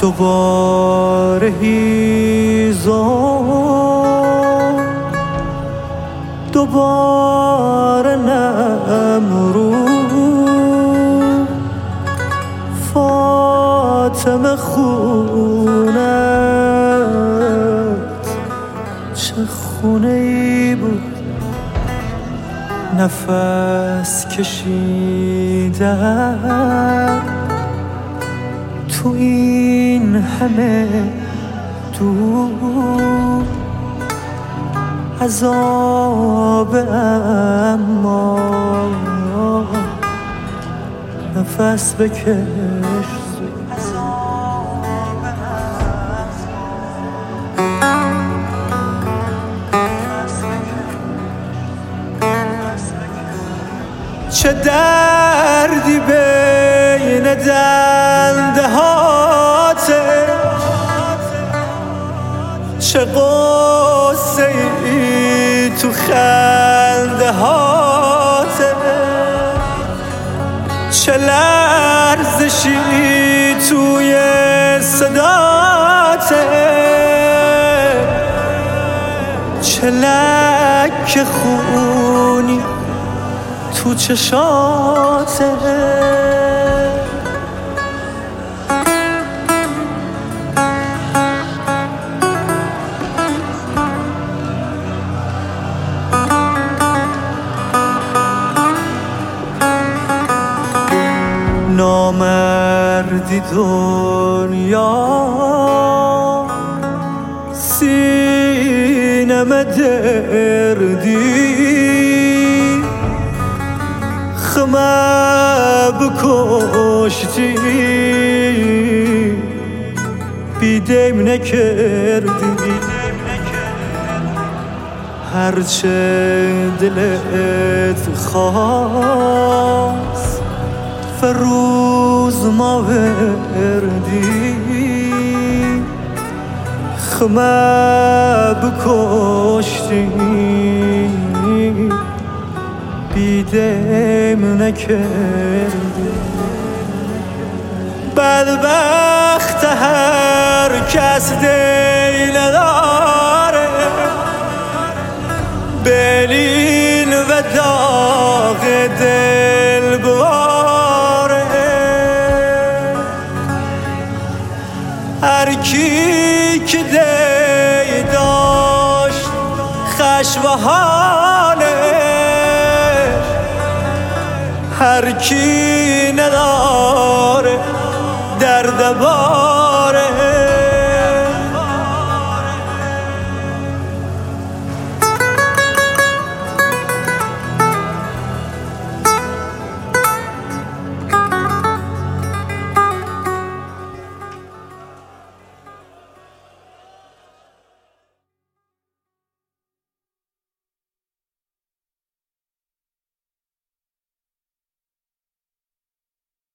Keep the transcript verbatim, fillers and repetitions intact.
دوباره هیزم دوباره نمرود فاطمه خونت چه خونه ای بود نفس کشیدن تو این همه دور عذاب اما نفس بکش چه دردی بین دنده هاته چه قصه ای تو خنده هاته چه لرزشی توی صداته چه لک خونی تو چشاته نامردی دنیا سینم دردی خمه بکشتی بیدیم نکردی هرچه دلت خواست فروز ما وردی خمه بکشتی بیدیم نکردی بدبخت هر کس دل داره بلین و داغ دل باره هر کی که دی داشت خشم و حاله هر کی نداره درد باره